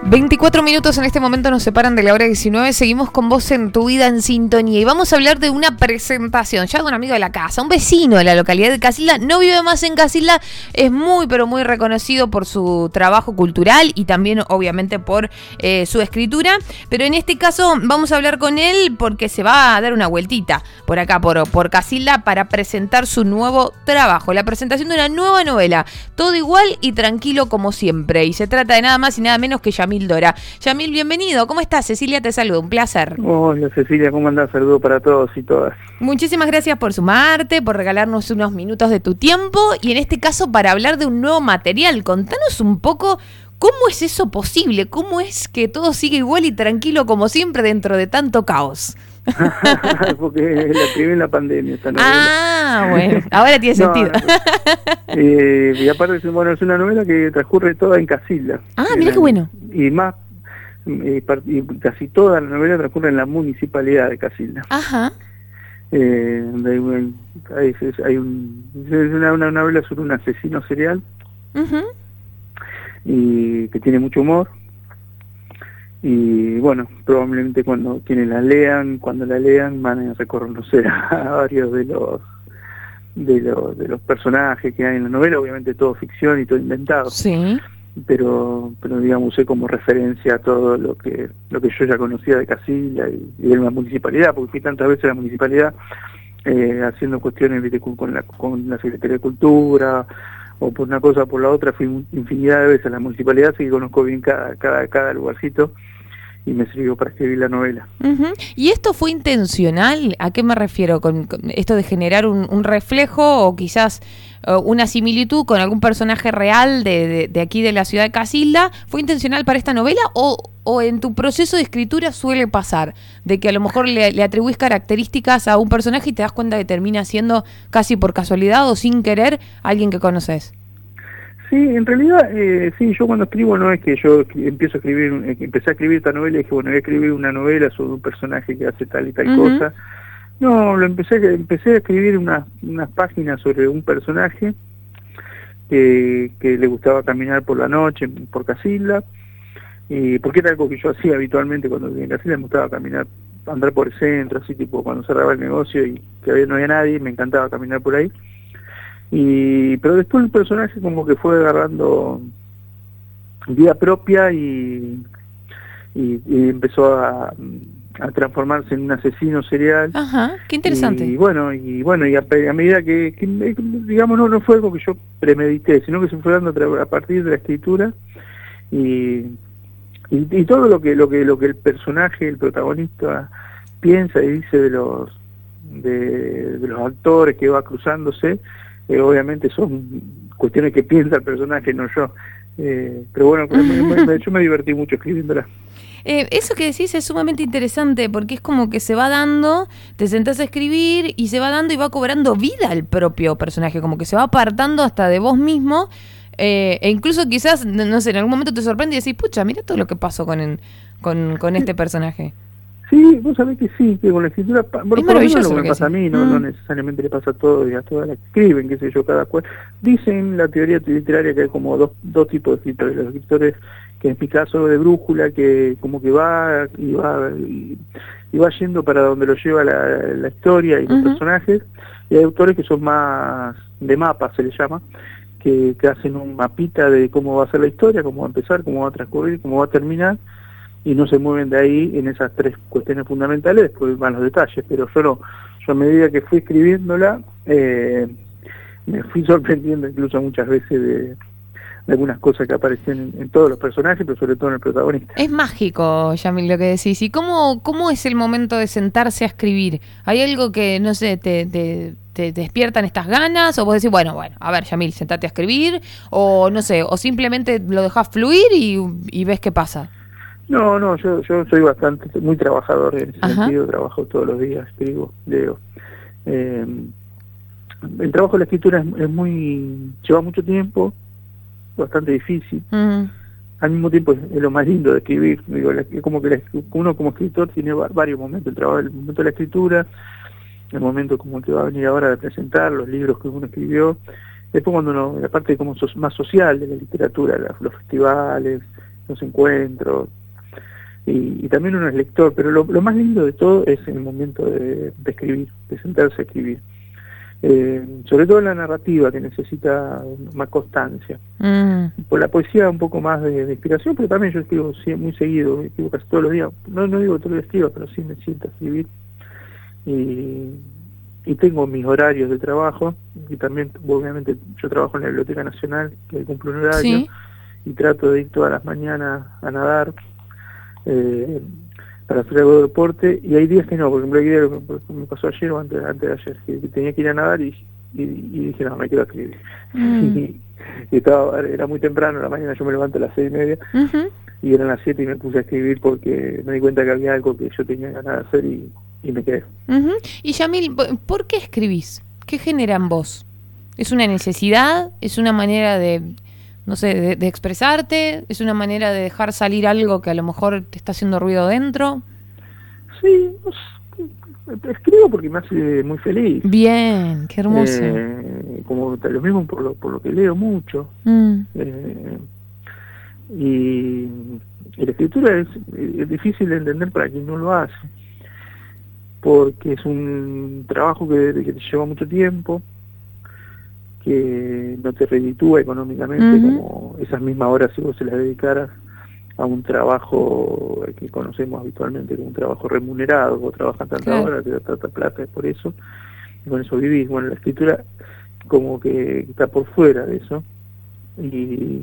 24 minutos en este momento nos separan de la hora 19. Seguimos con vos en Tu Vida en Sintonía y vamos a hablar de una presentación ya de un amigo de la casa, un vecino de la localidad de Casilda. No vive más en Casilda, es muy pero muy reconocido por su trabajo cultural y también obviamente por su escritura, pero en este caso vamos a hablar con él porque se va a dar una vueltita por acá, por Casilda, para presentar su nuevo trabajo, la presentación de una nueva novela, Todo igual y tranquilo como siempre, y se trata de nada más y nada menos que Yamil Dora. Yamil, bienvenido. ¿Cómo estás? Cecilia te saluda, un placer. Hola Cecilia, ¿cómo andás? Saludo para todos y todas. Muchísimas gracias por sumarte, por regalarnos unos minutos de tu tiempo y en este caso para hablar de un nuevo material. Contanos un poco cómo es eso posible, cómo es que todo sigue igual y tranquilo como siempre dentro de tanto caos. Porque la escribí en la pandemia esta novela. Ah, bueno, ahora tiene sentido. Y aparte, bueno, es una novela que transcurre toda en Casilda. Ah, mira qué bueno. Y casi toda la novela transcurre en la municipalidad de Casilda. Ajá. Donde es una novela sobre un asesino serial. Uh-huh. Y que tiene mucho humor. Y bueno, probablemente cuando la lean van a reconocer a varios de los personajes que hay en la novela, obviamente todo ficción y todo inventado. Sí. Pero digamos, usé como referencia a todo lo que yo ya conocía de Casilda y de la municipalidad, porque fui tantas veces a la municipalidad haciendo cuestiones, ¿viste? con la Secretaría de Cultura, o por una cosa o por la otra. Fui infinidad de veces a la municipalidad, así que conozco bien cada lugarcito, y me sirvió para escribir la novela. Uh-huh. ¿Y esto fue intencional? ¿A qué me refiero con esto de generar un reflejo o quizás una similitud con algún personaje real de aquí de la ciudad de Casilda? ¿Fue intencional para esta novela o en tu proceso de escritura suele pasar de que a lo mejor le atribuís características a un personaje y te das cuenta que termina siendo casi por casualidad o sin querer alguien que conoces? Sí, en realidad, sí, yo cuando escribo no es que yo empecé a escribir esta novela y dije, bueno, voy a escribir una novela sobre un personaje que hace tal y tal cosa. No, empecé a escribir unas páginas sobre un personaje que le gustaba caminar por la noche, por Casilda, y porque era algo que yo hacía habitualmente cuando vivía en Casilda. Me gustaba caminar, andar por el centro, así tipo cuando cerraba el negocio y que no había nadie, me encantaba caminar por ahí. Pero después el personaje como que fue agarrando vida propia y empezó a transformarse en un asesino serial. Ajá, qué interesante. Y a medida que digamos, no fue algo que yo premedité, sino que se fue dando a partir de la escritura y todo lo que el personaje, el protagonista, piensa y dice de los actores que va cruzándose. Obviamente son cuestiones que piensa el personaje, no yo. Pero bueno, yo me divertí mucho escribiéndola. Eso que decís es sumamente interesante porque es como que se va dando, te sentás a escribir y se va dando y va cobrando vida el propio personaje, como que se va apartando hasta de vos mismo, e incluso quizás, no sé, en algún momento te sorprende y decís, pucha, mira todo lo que pasó con este personaje. Sí, vos sabés que sí, que con la escritura, por lo menos lo que me pasa a mí, no necesariamente le pasa a todos y a todas las que escriben, qué sé yo, cada cual. Dicen la teoría literaria que hay como dos tipos de escritores: los escritores, que en mi caso de brújula, que como que va yendo para donde lo lleva la historia y los personajes, y hay autores que son más de mapa, se les llama, que hacen un mapita de cómo va a ser la historia, cómo va a empezar, cómo va a transcurrir, cómo va a terminar, y no se mueven de ahí en esas tres cuestiones fundamentales. Después van los detalles, pero yo a medida que fui escribiéndola, me fui sorprendiendo incluso muchas veces de algunas cosas que aparecían en todos los personajes, pero sobre todo en el protagonista. Es mágico, Yamil, lo que decís. ¿Y cómo es el momento de sentarse a escribir? ¿Hay algo que, no sé, te despiertan estas ganas? ¿O vos decís, bueno, a ver, Yamil, sentate a escribir? O no sé, o simplemente lo dejás fluir y ves qué pasa. No, yo soy muy trabajador en ese sentido. Trabajo todos los días, escribo, leo. El trabajo de la escritura lleva mucho tiempo, bastante difícil. Al mismo tiempo es lo más lindo de escribir. Digo, como que uno como escritor tiene varios momentos: el momento de la escritura, el momento como el que va a venir ahora de presentar los libros que uno escribió. Después cuando la parte como más social de la literatura, los festivales, los encuentros, y también uno es lector, pero lo más lindo de todo es el momento de escribir, de sentarse a escribir. Sobre todo en la narrativa, que necesita más constancia. Por la poesía un poco más de inspiración, pero también yo escribo muy seguido, escribo casi todos los días. No digo que todos los días escriba, pero sí me siento a escribir. Y tengo mis horarios de trabajo, y también, obviamente, yo trabajo en la Biblioteca Nacional, que cumple un horario, Sí. y trato de ir todas las mañanas a nadar, para hacer algo de deporte, y hay días que no, por ejemplo, hay días que me pasó ayer o antes de ayer, que tenía que ir a nadar y dije, no, me quiero escribir. Y era muy temprano, la mañana yo me levanto a las 6:30, y eran las 7 y me puse a escribir porque me di cuenta que había algo que yo tenía ganas de hacer y me quedé. Y Yamil, ¿por qué escribís? ¿Qué genera en vos? ¿Es una necesidad? ¿Es una manera de, no sé, de expresarte? ¿Es una manera de dejar salir algo que a lo mejor te está haciendo ruido dentro? Sí, escribo porque me hace muy feliz. Bien, qué hermoso. Como lo mismo por lo que leo mucho. Y la escritura es difícil de entender para quien no lo hace, porque es un trabajo que te lleva mucho tiempo, que no te reditúa económicamente como esas mismas horas si vos se las dedicaras a un trabajo que conocemos habitualmente como un trabajo remunerado. Vos trabajas tantas horas, te da tanta plata, es por eso, y con eso vivís. Bueno, la escritura como que está por fuera de eso. Y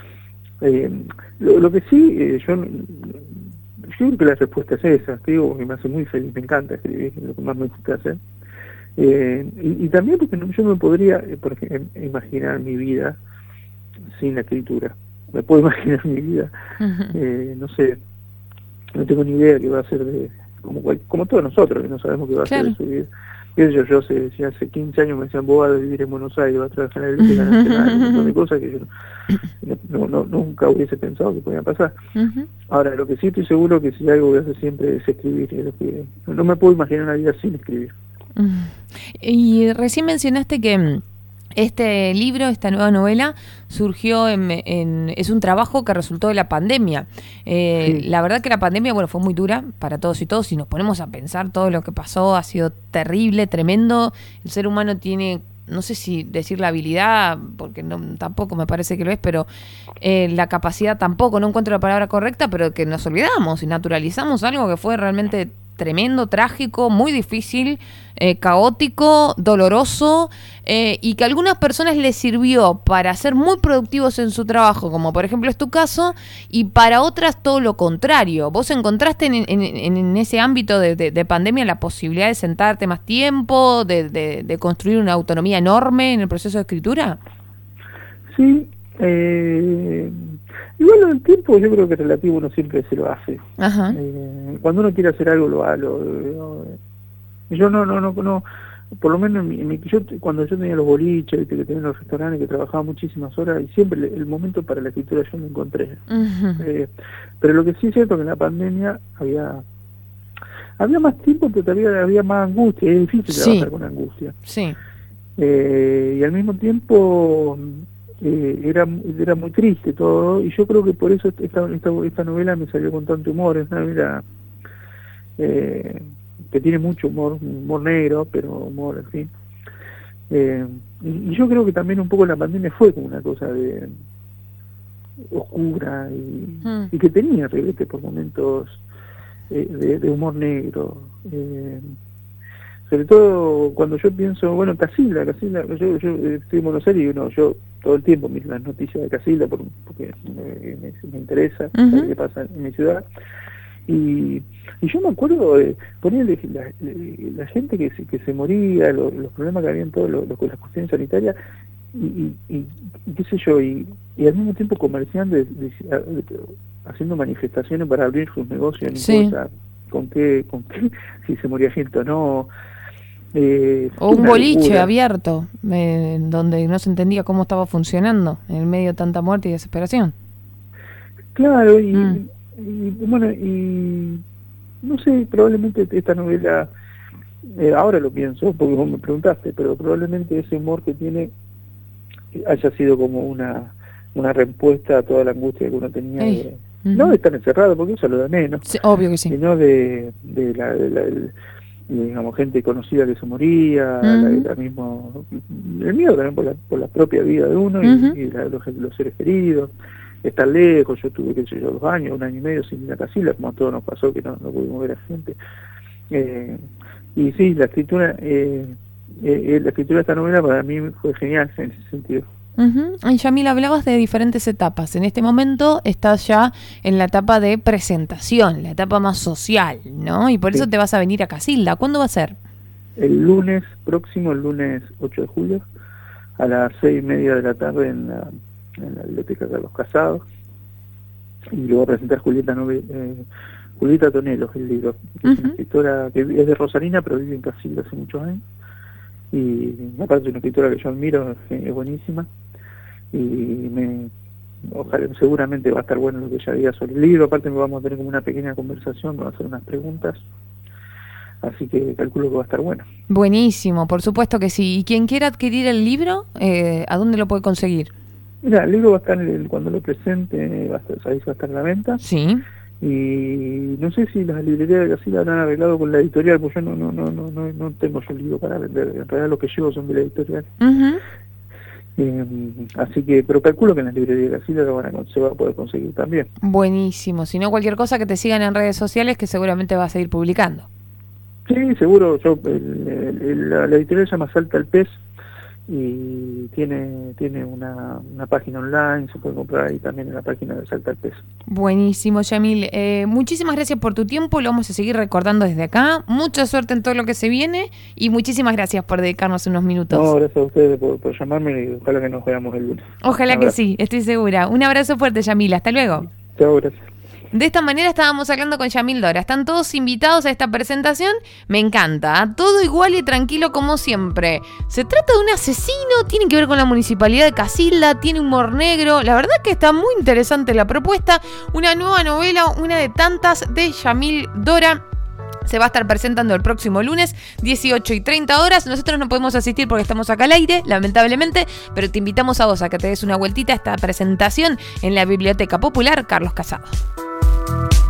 lo que sí, yo creo que la respuesta es esa. Escribo porque me hace muy feliz, me encanta escribir, es lo que más me gusta hacer. Y también porque yo me podría, por ejemplo, imaginar mi vida sin la escritura. Me puedo imaginar mi vida, no sé, no tengo ni idea qué va a ser como todos nosotros, que no sabemos qué va a ser de su vida. Yo hace 15 años me decían, vos vas a vivir en Buenos Aires, vas a trabajar en la Biblioteca Nacional, un montón de cosas que yo nunca hubiese pensado que podían pasar. Ahora, lo que sí estoy seguro que si algo voy a hacer siempre es escribir, no me puedo imaginar una vida sin escribir. Y recién mencionaste que este libro, esta nueva novela, surgió es un trabajo que resultó de la pandemia. Sí. La verdad que la pandemia, bueno, fue muy dura para todos y todos. Si nos ponemos a pensar, todo lo que pasó ha sido terrible, tremendo. El ser humano tiene, no sé si decir la habilidad, porque tampoco me parece que lo es, pero la capacidad tampoco, no encuentro la palabra correcta, pero que nos olvidamos y naturalizamos algo que fue realmente tremendo, trágico, muy difícil, caótico, doloroso, y que a algunas personas les sirvió para ser muy productivos en su trabajo, como por ejemplo es tu caso, y para otras todo lo contrario. ¿Vos encontraste en ese ámbito de pandemia la posibilidad de sentarte más tiempo, de construir una autonomía enorme en el proceso de escritura? Sí, y bueno, el tiempo yo creo que es relativo, uno siempre se lo hace. Cuando uno quiere hacer algo, yo no, por lo menos cuando yo tenía los boliches, que tenía los restaurantes, que trabajaba muchísimas horas, y siempre el momento para la escritura yo lo encontré. Pero lo que sí es cierto que en la pandemia había más tiempo, pero también había más angustia, es difícil trabajar con angustia. Sí. Y al mismo tiempo era muy triste todo, y yo creo que por eso esta novela me salió con tanto humor. Es una novela que tiene mucho humor negro, pero humor, en fin. Y yo creo que también un poco la pandemia fue como una cosa de oscura y que tenía revete por momentos de humor negro. Sobre todo cuando yo pienso, bueno, Casilda, yo estoy en Buenos Aires y yo todo el tiempo miro las noticias de Casilda porque me interesa saber qué pasa en mi ciudad. Y yo me acuerdo de ponerle la gente que se moría, los problemas que había en todo las cuestiones sanitarias, y qué sé yo, y al mismo tiempo comerciantes haciendo manifestaciones para abrir sus negocios, no importa con qué, si se moría gente o no. O un boliche abierto, donde no se entendía cómo estaba funcionando, en el medio de tanta muerte y desesperación. Claro, y bueno, y no sé, probablemente esta novela, ahora lo pienso, porque vos me preguntaste, pero probablemente ese humor que tiene haya sido como una respuesta a toda la angustia que uno tenía no de estar encerrado, porque eso es lo de menos, sí, obvio que sí, sino digamos, gente conocida que se moría, el miedo también por la propia vida de uno y los seres queridos, estar lejos. Yo tuve, 2 años, 1 año y medio sin ir a Casilda, como a todos nos pasó, que no pudimos ver a gente. Y sí, la escritura de esta novela para mí fue genial en ese sentido. Yamil, hablabas de diferentes etapas. En este momento estás ya en la etapa de presentación, la etapa más social, ¿no? Y por eso te vas a venir a Casilda. ¿Cuándo va a ser? El lunes 8 de julio, a las 6:30 de la tarde en la Biblioteca Carlos Casado. Y lo va a presentar Julieta Tonelo, el libro. Que es una escritora que es de Rosarina, pero vive en Casilda hace muchos años. Y aparte es una escritora que yo admiro, es buenísima. Y ojalá, seguramente va a estar bueno lo que ella diga sobre el libro. Aparte vamos a tener como una pequeña conversación, vamos a hacer unas preguntas, así que calculo que va a estar bueno. Buenísimo, por supuesto que sí. ¿Y quien quiera adquirir el libro, a dónde lo puede conseguir? Mira, el libro va a estar, cuando lo presente, ahí va a estar a la venta. Sí. Y no sé si las librerías de Casilda lo han arreglado con la editorial, porque yo no tengo yo el libro para vender. En realidad los que llevo son de la editorial. Así que, pero calculo que en las librerías de Casilda se va a poder conseguir también. Buenísimo, si no cualquier cosa que te sigan en redes sociales, que seguramente vas a seguir publicando. Sí, seguro. La editorial se llama Salta el Pez y tiene una página online, se puede comprar ahí también en la página de Salta el Pez. Buenísimo, Yamil. Muchísimas gracias por tu tiempo, lo vamos a seguir recordando desde acá. Mucha suerte en todo lo que se viene y muchísimas gracias por dedicarnos unos minutos. No, gracias a ustedes por llamarme y ojalá que nos veamos el lunes. Ojalá que sí, estoy segura. Un abrazo fuerte, Yamil. Hasta luego. Chao, gracias. De esta manera estábamos hablando con Yamil Dora. Están todos invitados a esta presentación. Me encanta, todo igual y tranquilo como siempre. Se trata de un asesino, tiene que ver con la municipalidad de Casilda, tiene humor negro. La verdad que está muy interesante la propuesta. Una nueva novela, una de tantas de Yamil Dora. Se va a estar presentando el próximo lunes, 18:30. Nosotros no podemos asistir porque estamos acá al aire, lamentablemente, pero te invitamos a vos a que te des una vueltita a esta presentación en la Biblioteca Popular Carlos Casado.